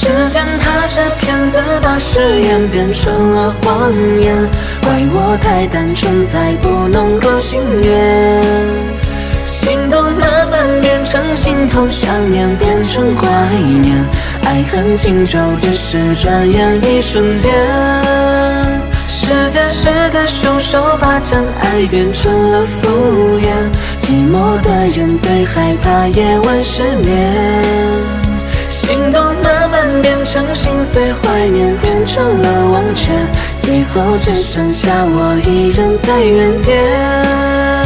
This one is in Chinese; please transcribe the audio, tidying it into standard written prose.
时间它是骗子，把誓言变成了谎言，怪我太单纯，才不能够心愿。心动慢慢变成心痛，想念变成怀念，爱恨情仇只是转眼一瞬间。时间是个凶手，把真爱变成了敷衍，寂寞的人最害怕夜晚失眠。心动慢慢变成心碎，怀念变成了忘却，最后只剩下我一人在原点。